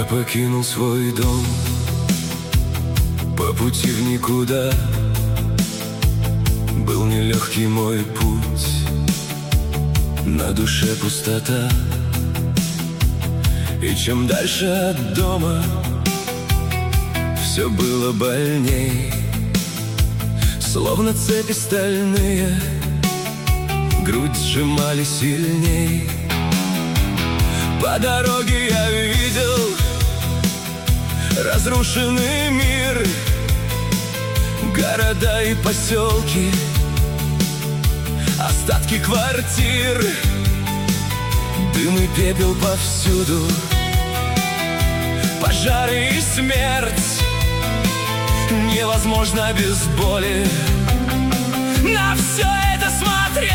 покинул свой дом по пути в никуда. Был нелегкий мой путь, на душе пустота. И чем дальше от дома, все было больней. Словно цепи стальные, грудь сжимали сильней. По дороге я видел разрушенный мир, города и поселки, остатки квартир, дым и пепел повсюду, пожары и смерть. Невозможно без боли на все это смотреть.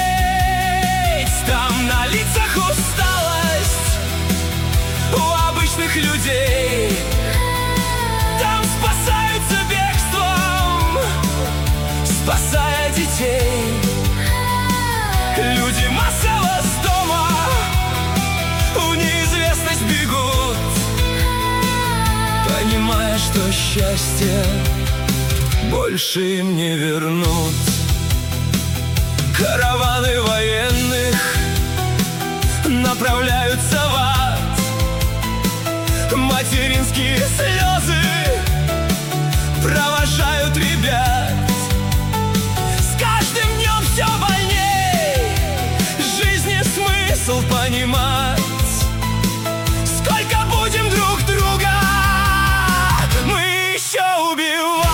Там на лицах усталость у обычных людей. Там спасаются бегством, спасая детей. Люди массово с дома в неизвестность бегут, понимая, что счастье больше им не вернут. Караваны военных направляются в ад. Материнские слезы провожают ребят. С каждым днем все больней жизни смысл понимать. Сколько будем друг друга мы еще убивать?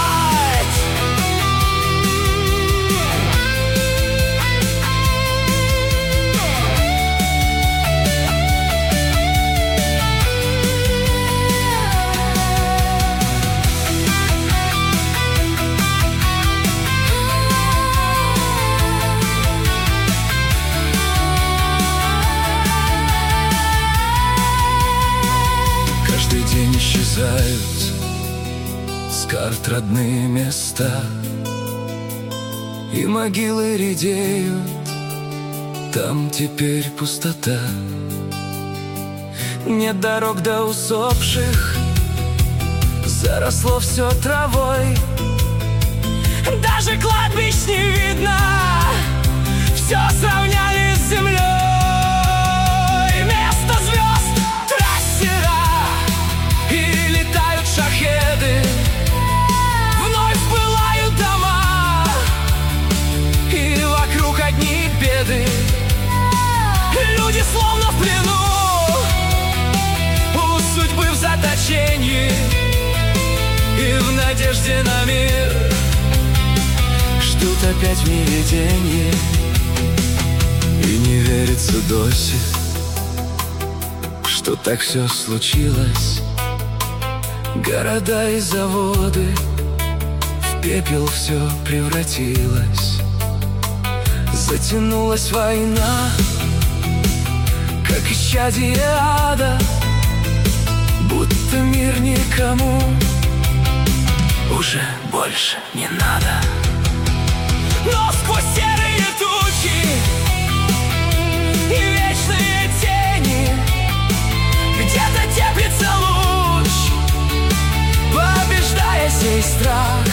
Каждый день исчезают с карт родные места, и могилы редеют, там теперь пустота. Нет дорог до усопших, заросло все травой. Даже кладбищ не видно, все сравняли с землей. Вместо звезд трассера и летают шахеды. Вновь пылают дома, и вокруг одни беды. Люди словно в плену, у судьбы в заточении, и в надежде на мир ждут опять в неведении. И не верится до сих, что так все случилось. Города и заводы, в пепел все превратилось. Затянулась война, как исчадие ада, будто мир никому уже больше не надо. Но сквозь серые тучи и вечные тени где-то теплится луч, побеждая сей страх.